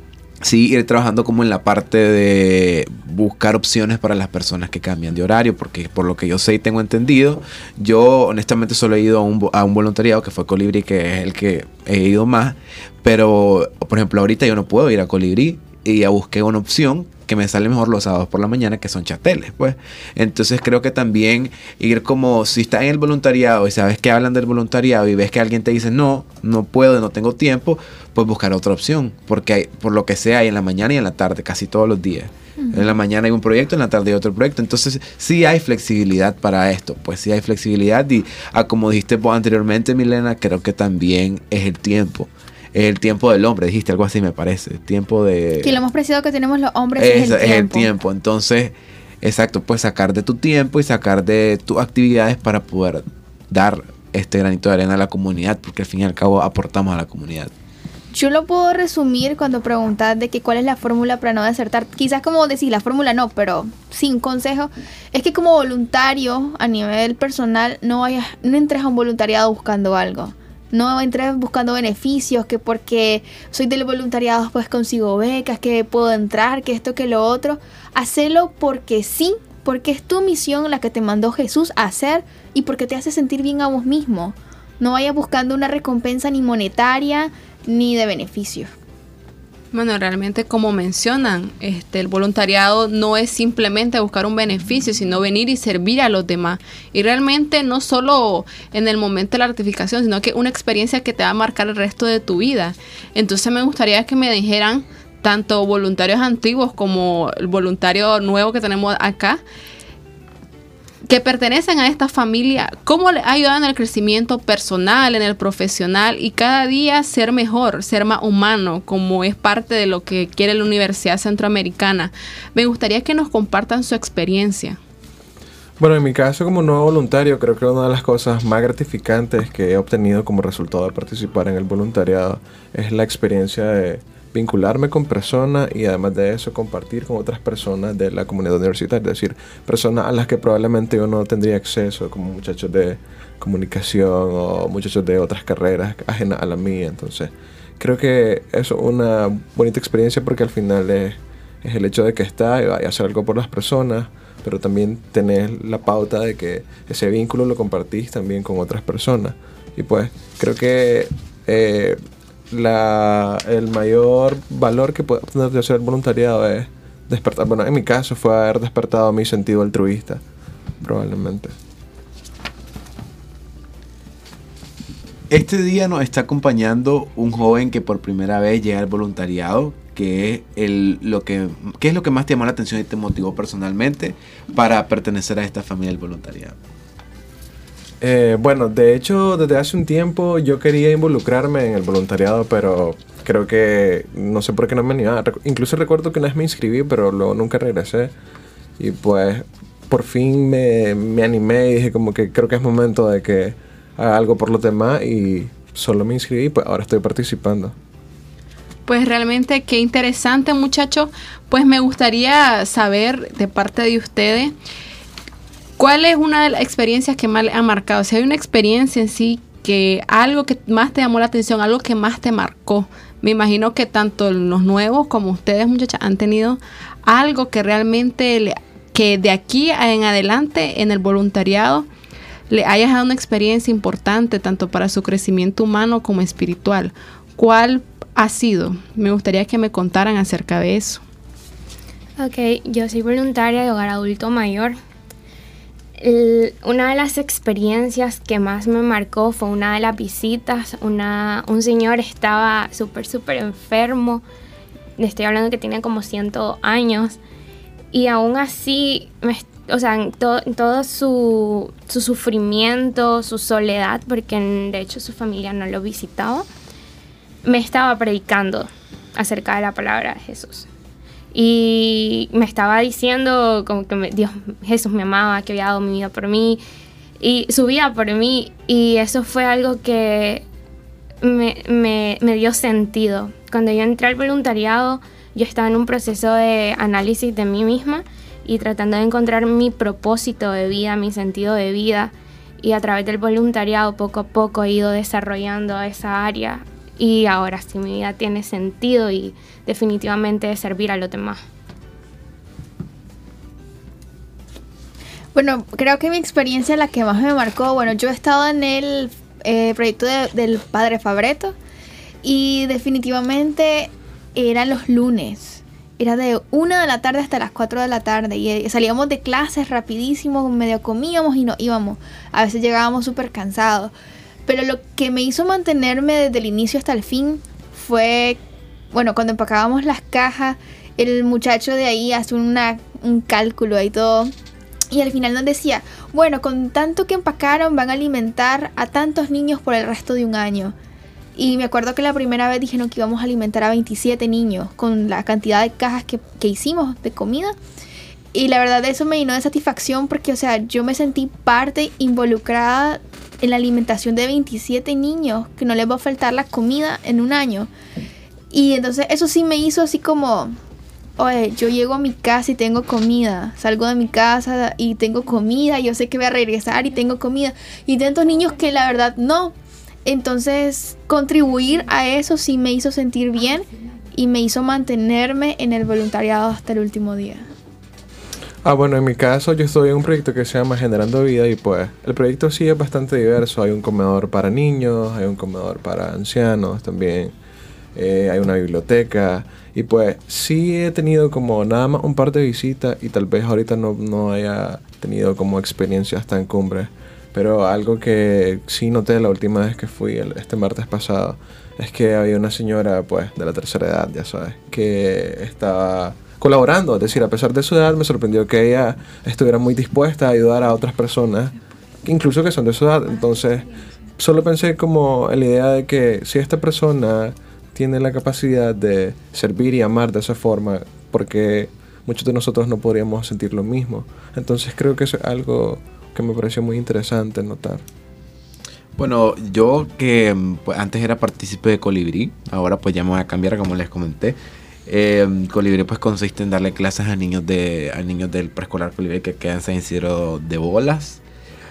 sí, ir trabajando como en la parte de buscar opciones para las personas que cambian de horario, porque por lo que yo sé y tengo entendido, yo honestamente solo he ido a un, a un voluntariado que fue Colibrí, que es el que he ido más, pero por ejemplo ahorita yo no puedo ir a Colibrí y ya busqué una opción que me sale mejor los sábados por la mañana, que son chateles, pues. Entonces creo que también ir como, si estás en el voluntariado y sabes que hablan del voluntariado y ves que alguien te dice no, no puedo, no tengo tiempo, pues buscar otra opción, porque hay, por lo que sea, hay en la mañana y en la tarde, casi todos los días. Uh-huh. En la mañana hay un proyecto, en la tarde hay otro proyecto, entonces sí hay flexibilidad para esto, pues sí hay flexibilidad y ah, como dijiste vos anteriormente, Milena, creo que también es el tiempo. Es el tiempo del hombre, dijiste algo así, me parece. Tiempo de... Que lo más preciado que tenemos los hombres es, es el tiempo. Es el tiempo. Entonces, exacto, pues sacar de tu tiempo y sacar de tus actividades para poder dar este granito de arena a la comunidad, porque al fin y al cabo aportamos a la comunidad. Yo lo puedo resumir cuando preguntas de que cuál es la fórmula para no desertar. Quizás como decir la fórmula no, pero sin consejo. Es que como voluntario a nivel personal no vayas, no entres a un voluntariado buscando algo. No entres buscando beneficios, que porque soy del voluntariado pues consigo becas, que puedo entrar, que esto, que lo otro. Hacelo porque sí, porque es tu misión la que te mandó Jesús a hacer y porque te hace sentir bien a vos mismo. No vayas buscando una recompensa ni monetaria ni de beneficios. Bueno, realmente como mencionan, este, el voluntariado no es simplemente buscar un beneficio, sino venir y servir a los demás. Y realmente no solo en el momento de la ratificación, sino que una experiencia que te va a marcar el resto de tu vida. Entonces me gustaría que me dijeran, tanto voluntarios antiguos como el voluntario nuevo que tenemos acá, que pertenecen a esta familia, cómo le ayudan en el crecimiento personal, en el profesional y cada día ser mejor, ser más humano, como es parte de lo que quiere la Universidad Centroamericana. Me gustaría que nos compartan su experiencia. Bueno, en mi caso como nuevo voluntario, creo que una de las cosas más gratificantes que he obtenido como resultado de participar en el voluntariado es la experiencia de vincularme con personas y además de eso compartir con otras personas de la comunidad universitaria, es decir, personas a las que probablemente yo no tendría acceso, como muchachos de comunicación o muchachos de otras carreras ajenas a la mía. Entonces creo que eso es una bonita experiencia porque al final es, es el hecho de que está y vaya a hacer algo por las personas, pero también tenés la pauta de que ese vínculo lo compartís también con otras personas. Y pues creo que eh, La, el mayor valor que puede obtener de hacer el voluntariado es despertar. Bueno, en mi caso fue haber despertado mi sentido altruista, probablemente. Este día nos está acompañando un joven que por primera vez llega al voluntariado, que es, el, lo que, ¿qué es lo que más te llamó la atención y te motivó personalmente para pertenecer a esta familia del voluntariado? Eh, bueno, de hecho, desde hace un tiempo yo quería involucrarme en el voluntariado, pero creo que no sé por qué no me animaba. Incluso recuerdo que una vez me inscribí, pero luego nunca regresé. Y pues por fin me, me animé y dije como que creo que es momento de que haga algo por los demás y solo me inscribí, pues ahora estoy participando. Pues realmente qué interesante, muchachos. Pues me gustaría saber de parte de ustedes, ¿cuál es una de las experiencias que más le ha marcado? Si hay una experiencia en sí, que algo que más te llamó la atención, algo que más te marcó. Me imagino que tanto los nuevos como ustedes, muchachas, han tenido algo que realmente, le, que de aquí en adelante en el voluntariado le haya dado una experiencia importante, tanto para su crecimiento humano como espiritual. ¿Cuál ha sido? Me gustaría que me contaran acerca de eso. Ok, yo soy voluntaria de Hogar Adulto Mayor. el, una de las experiencias que más me marcó fue una de las visitas. Una, un señor estaba súper, súper enfermo. Le estoy hablando que tenía como cien años. Y aún así, me, o sea, en to, todo su, su sufrimiento, su soledad, porque de hecho su familia no lo visitaba, me estaba predicando acerca de la palabra de Jesús. Y me estaba diciendo como que me, Dios, Jesús me amaba, que había dado mi vida por mí y su vida por mí. Y eso fue algo que me, me, me dio sentido. Cuando yo entré al voluntariado, yo estaba en un proceso de análisis de mí misma y tratando de encontrar mi propósito de vida, mi sentido de vida. Y a través del voluntariado poco a poco he ido desarrollando esa área. Y ahora sí mi vida tiene sentido y definitivamente de servir a los demás. Bueno, creo que mi experiencia la que más me marcó, bueno, yo he estado en el eh, proyecto de, del Padre Fabreto y definitivamente eran los lunes. Era de una de la tarde hasta las cuatro de la tarde y salíamos de clases rapidísimo, medio comíamos y nos íbamos. A veces llegábamos súper cansados. Pero lo que me hizo mantenerme desde el inicio hasta el fin fue, bueno, cuando empacábamos las cajas, el muchacho de ahí hace una, un cálculo y todo. Y al final nos decía, bueno, con tanto que empacaron van a alimentar a tantos niños por el resto de un año. Y me acuerdo que la primera vez dijeron que íbamos a alimentar a veintisiete niños con la cantidad de cajas que, que hicimos de comida. Y la verdad eso me llenó de satisfacción porque, o sea, yo me sentí parte involucrada en la alimentación de veintisiete niños que no les va a faltar la comida en un año. Y entonces eso sí me hizo así como, oye, yo llego a mi casa y tengo comida, salgo de mi casa y tengo comida, yo sé que voy a regresar y tengo comida. Y tantos niños que la verdad no. Entonces contribuir a eso sí me hizo sentir bien y me hizo mantenerme en el voluntariado hasta el último día. Ah, bueno, en mi caso yo estoy en un proyecto que se llama Generando Vida y pues el proyecto sí es bastante diverso. Hay un comedor para niños, hay un comedor para ancianos también, eh, hay una biblioteca y pues sí he tenido como nada más un par de visitas y tal vez ahorita no, no haya tenido como experiencias tan cumbres. Pero algo que sí noté la última vez que fui, el, este martes pasado, es que había una señora pues de la tercera edad, ya sabes, que estaba colaborando. Es decir, a pesar de su edad, me sorprendió que ella estuviera muy dispuesta a ayudar a otras personas, incluso que son de su edad. Entonces, solo pensé como en la idea de que si esta persona tiene la capacidad de servir y amar de esa forma, porque muchos de nosotros no podríamos sentir lo mismo. Entonces, creo que eso es algo que me pareció muy interesante notar. Bueno, yo que pues, antes era partícipe de Colibrí, ahora pues ya me voy a cambiar, como les comenté. Eh, Colibrí pues consiste en darle clases a niños de a niños del preescolar Colibrí que quedan en San Isidro de Bolas.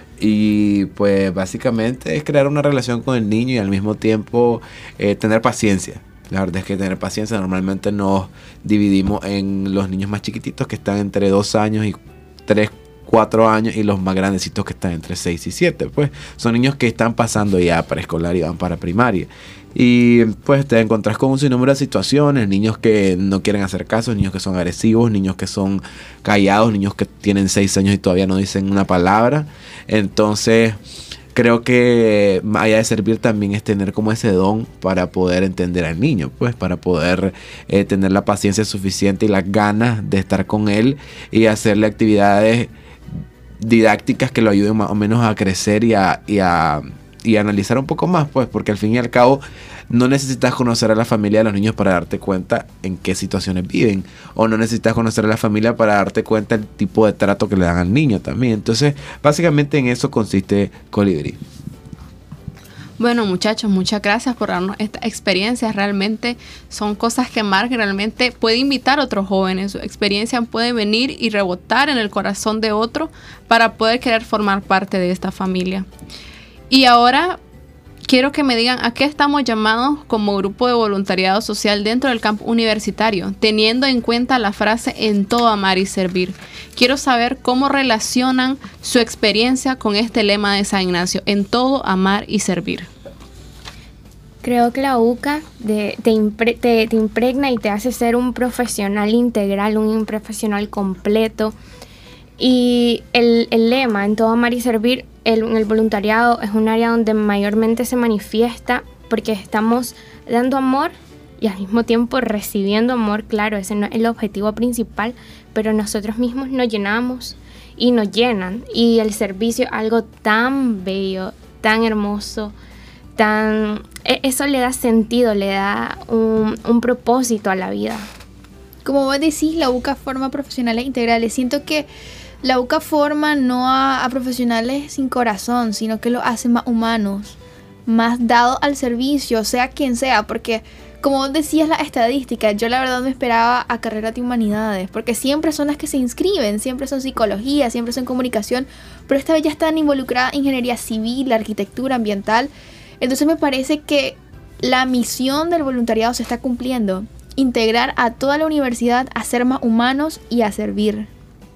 Y pues básicamente es crear una relación con el niño y al mismo tiempo eh, tener paciencia. La verdad es que tener paciencia, normalmente nos dividimos en los niños más chiquititos que están entre dos años y tres, cuatro años y los más grandecitos que están entre seis y siete. Pues son niños que están pasando ya a preescolar y van para primaria. Y pues te encontrás con un sinnúmero de situaciones, niños que no quieren hacer caso, niños que son agresivos, niños que son callados, niños que tienen seis años y todavía no dicen una palabra. Entonces creo que más allá de servir también es tener como ese don para poder entender al niño, pues para poder eh, tener la paciencia suficiente y las ganas de estar con él y hacerle actividades didácticas que lo ayuden más o menos a crecer y a, y a y analizar un poco más, pues, porque al fin y al cabo no necesitas conocer a la familia de los niños para darte cuenta en qué situaciones viven, o no necesitas conocer a la familia para darte cuenta el tipo de trato que le dan al niño también. Entonces, básicamente en eso consiste Colibrí. Bueno, muchachos, muchas gracias por darnos esta experiencia. Realmente son cosas que Mark realmente puede invitar a otros jóvenes. Su experiencia puede venir y rebotar en el corazón de otro para poder querer formar parte de esta familia. Y ahora quiero que me digan a qué estamos llamados como grupo de voluntariado social dentro del campo universitario, teniendo en cuenta la frase en todo amar y servir. Quiero saber cómo relacionan su experiencia con este lema de San Ignacio, en todo amar y servir. Creo que la U C A de, te, impre, te, te impregna y te hace ser un profesional integral, un profesional completo. Y el, el lema en todo amar y servir, el, en el voluntariado es un área donde mayormente se manifiesta porque estamos dando amor y al mismo tiempo recibiendo amor. Claro, ese no es el objetivo principal, pero nosotros mismos nos llenamos y nos llenan. Y el servicio es algo tan bello, tan hermoso, tan... Eso le da sentido, le da un, un propósito a la vida. Como vos decís, la U C A forma profesionales integrales. Siento que la U C A forma no a, a profesionales sin corazón, sino que lo hace más humanos, más dados al servicio, sea quien sea, porque como vos decías las estadísticas, yo la verdad me esperaba a carreras de humanidades, porque siempre son las que se inscriben, siempre son psicología, siempre son comunicación, pero esta vez ya están involucradas ingeniería civil, arquitectura ambiental. Entonces me parece que la misión del voluntariado se está cumpliendo, integrar a toda la universidad a ser más humanos y a servir.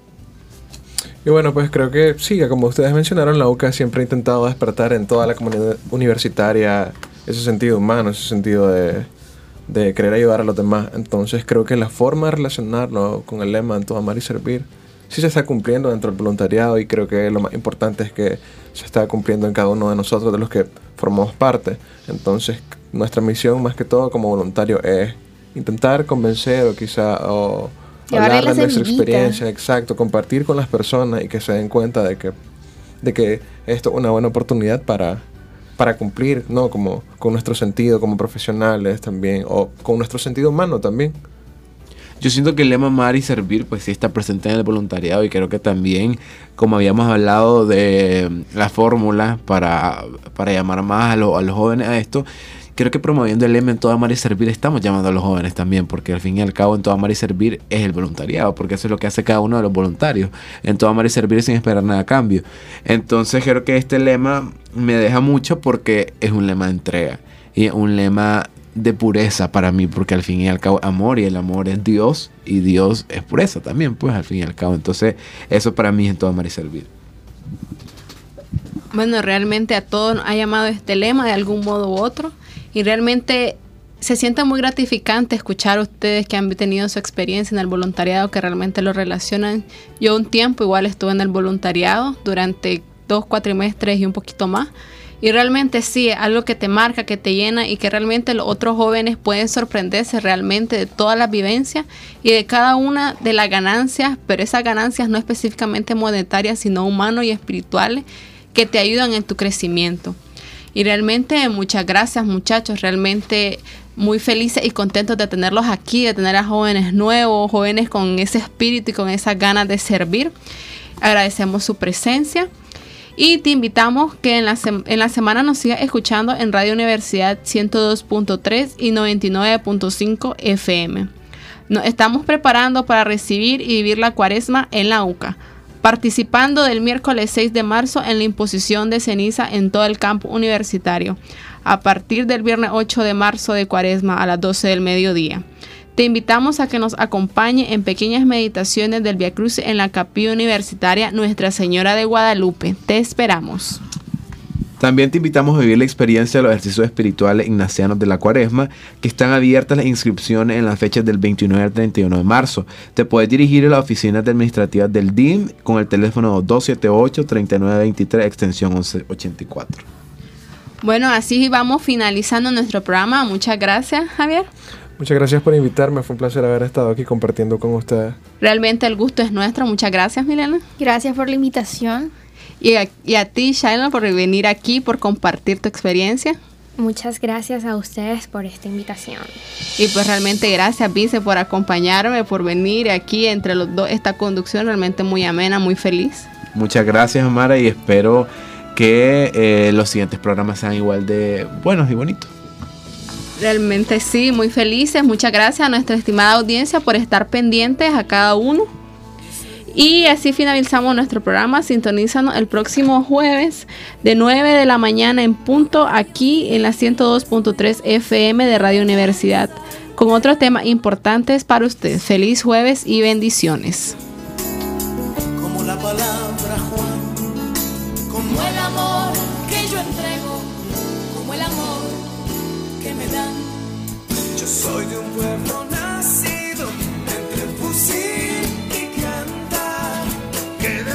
Y bueno, pues creo que sí, como ustedes mencionaron, la U C A siempre ha intentado despertar en toda la comunidad universitaria ese sentido humano, ese sentido de, de querer ayudar a los demás. Entonces creo que la forma de relacionarlo con el lema en todo amar y servir sí se está cumpliendo dentro del voluntariado, y creo que lo más importante es que se está cumpliendo en cada uno de nosotros, de los que formamos parte. Entonces nuestra misión más que todo como voluntario es intentar convencer o quizá o hablar de nuestra experiencia, exacto, compartir con las personas y que se den cuenta de que, de que esto es una buena oportunidad para, para cumplir, ¿no? Como con nuestro sentido como profesionales también, o con nuestro sentido humano también. Yo siento que el lema amar y servir pues sí está presente en el voluntariado, y creo que también, como habíamos hablado de la fórmula para, para llamar más a, lo, a los jóvenes a esto, creo que promoviendo el lema en todo amar y servir estamos llamando a los jóvenes también, porque al fin y al cabo en todo amar y servir es el voluntariado, porque eso es lo que hace cada uno de los voluntarios, en todo amar y servir sin esperar nada a cambio. Entonces creo que este lema me deja mucho porque es un lema de entrega y es un lema de pureza para mí, porque al fin y al cabo amor, y el amor es Dios, y Dios es pureza también, pues al fin y al cabo. Entonces eso para mí es en todo amar y servir. Bueno, realmente a todos nos ha llamado este lema de algún modo u otro, y realmente se siente muy gratificante escuchar a ustedes que han tenido su experiencia en el voluntariado, que realmente lo relacionan. Yo un tiempo igual estuve en el voluntariado durante dos cuatrimestres y un poquito más, y realmente sí, es algo que te marca, que te llena, y que realmente los otros jóvenes pueden sorprenderse realmente de todas las vivencias y de cada una de las ganancias, pero esas ganancias no específicamente monetarias, sino humanas y espirituales, que te ayudan en tu crecimiento. Y realmente muchas gracias, muchachos, realmente muy felices y contentos de tenerlos aquí, de tener a jóvenes nuevos, jóvenes con ese espíritu y con esas ganas de servir. Agradecemos su presencia. Y te invitamos que en la, sem- en la semana nos sigas escuchando en Radio Universidad ciento dos punto tres y noventa y nueve punto cinco F M. Nos estamos preparando para recibir y vivir la Cuaresma en la U C A, participando del miércoles seis de marzo en la imposición de ceniza en todo el campo universitario, a partir del viernes ocho de marzo de Cuaresma a las doce del mediodía. Te invitamos a que nos acompañe en pequeñas meditaciones del Vía Crucis en la capilla universitaria Nuestra Señora de Guadalupe. Te esperamos. También te invitamos a vivir la experiencia de los ejercicios espirituales ignacianos de la Cuaresma, que están abiertas las inscripciones en las fechas del veintinueve al treinta y uno de marzo. Te puedes dirigir a las oficinas administrativas del D I M con el teléfono dos siete ocho, tres nueve dos tres, extensión once ochenta y cuatro. Bueno, así vamos finalizando nuestro programa. Muchas gracias, Javier. Muchas gracias por invitarme, fue un placer haber estado aquí compartiendo con ustedes. Realmente el gusto es nuestro. Muchas gracias, Milena. Gracias por la invitación. Y a, y a ti, Shaila, por venir aquí, por compartir tu experiencia. Muchas gracias a ustedes por esta invitación. Y pues realmente gracias, Vice, por acompañarme, por venir aquí entre los dos. Esta conducción realmente muy amena, muy feliz. Muchas gracias, Amara, y espero que eh, los siguientes programas sean igual de buenos y bonitos. Realmente sí, muy felices. Muchas gracias a nuestra estimada audiencia por estar pendientes a cada uno. Y así finalizamos nuestro programa. Sintonízanos el próximo jueves de nueve de la mañana en punto aquí en la ciento dos punto tres F M de Radio Universidad con otros temas importantes para ustedes. Feliz jueves y bendiciones. Como la palabra, Juan, como el amor que yo entrego, como el amor que me dan. Yo soy de un pueblo nacido entre fusil y cantar, que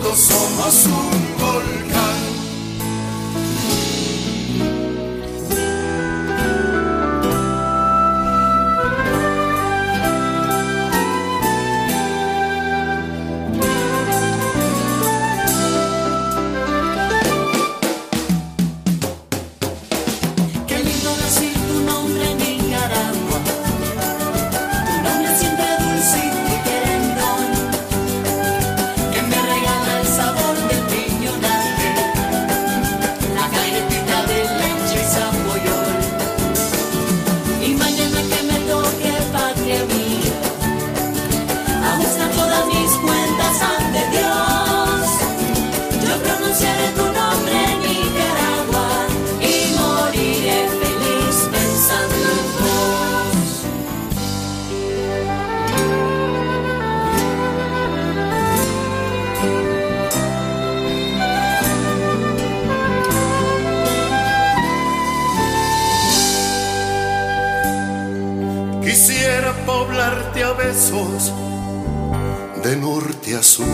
juntos somos un volcán. Quisiera poblarte a besos de norte a sur.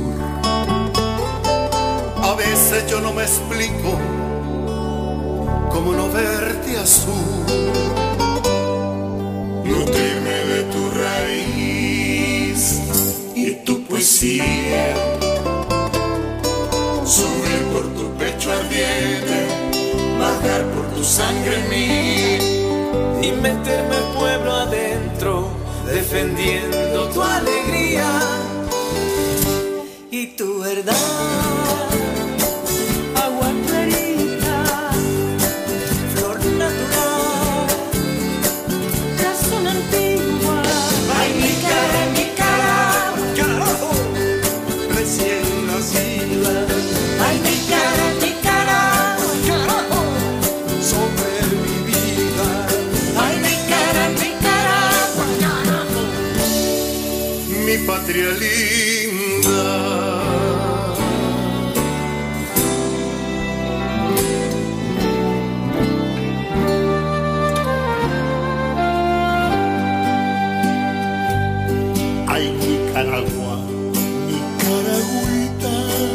A veces yo no me explico cómo no verte azul. Nutrirme de tu raíz y tu poesía, subir por tu pecho ardiente, bajar por tu sangre mía y meterme al pueblo adentro, defendiendo tu alegría y tu verdad. Agua clarita, flor natural, razón antigua. Ay, mi cara, mi cara, carajo, recién nacida. Ay, mi cara, mi cara, carajo, sobrevivida. Ay, mi cara, mi cara, carajo, mi patria linda. Ay, Nicaragua, Nicaragüita,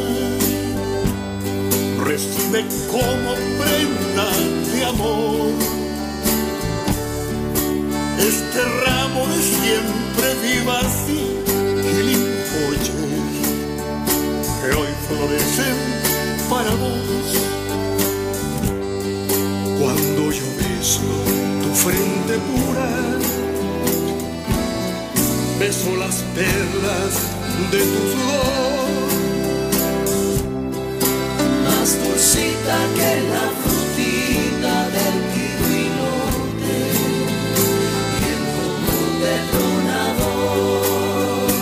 recibe como prenda de amor este ramo de siempre vivas y limpoyes que hoy florecen para vos. Cuando yo beso tu frente pura, beso las perlas de tu sudor, más dulcita que la frutita del kiwinote y el cocote tronador,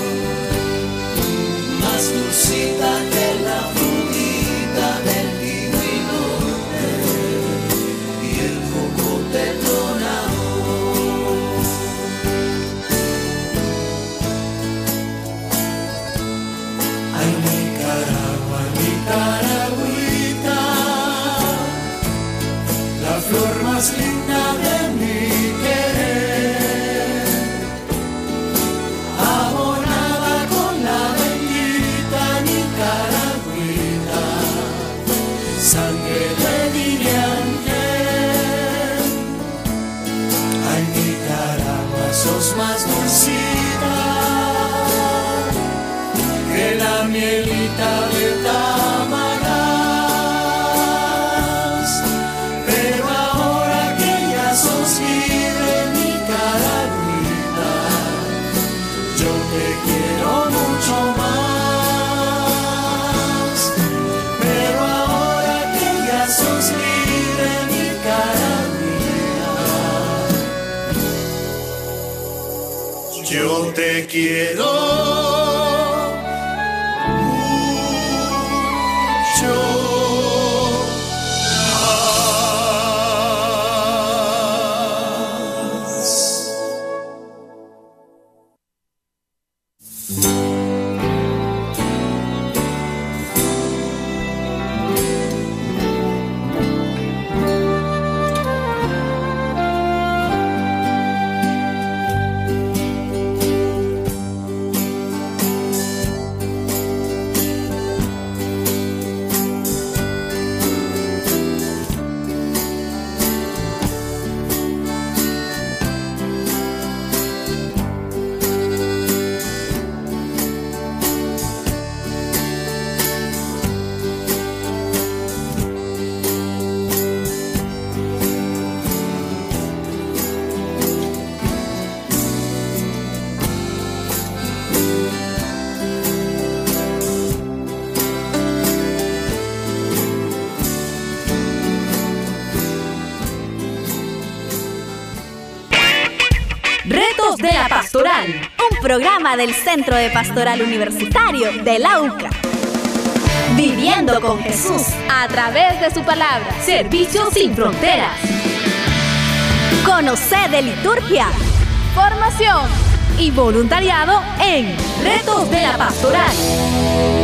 más dulcita que la frutita del kiwinote y el cocote tronador. Ay, Nicaragua, Nicaragüita, la flor más linda de mi querer, abonada con la bendita Nicaragüita, sangre de Dirianque. Ay, Nicaragua, sos más dulcita que la mielita de Tamaras, pero ahora que ya sos libre, Nicaragüita, yo te quiero mucho más, pero ahora que ya sos libre, Nicaragüita, yo te quiero Pastoral, un programa del Centro de Pastoral Universitario de la U C A. Viviendo con Jesús A través de su palabra. Servicio sin fronteras. Conoce de liturgia, Formación y voluntariado en Retos de la Pastoral.